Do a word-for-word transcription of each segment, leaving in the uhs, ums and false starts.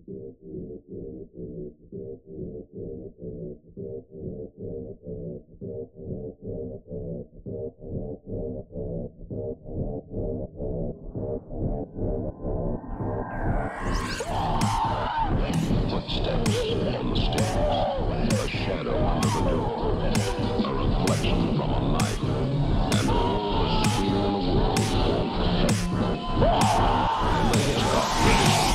Footsteps on the stairs, a shadow under the door, a reflection from a light, and all the screaming in the world won't help. Let's talk.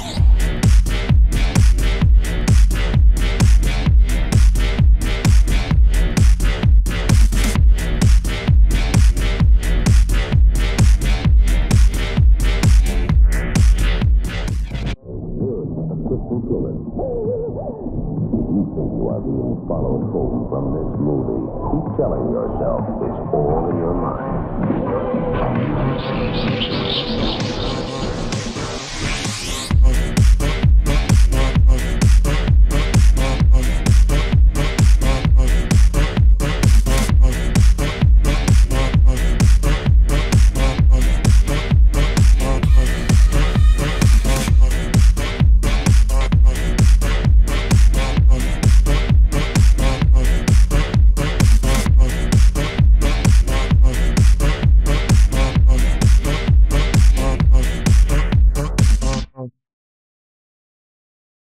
Followed home from this movie. Keep telling yourself it's all in your mind.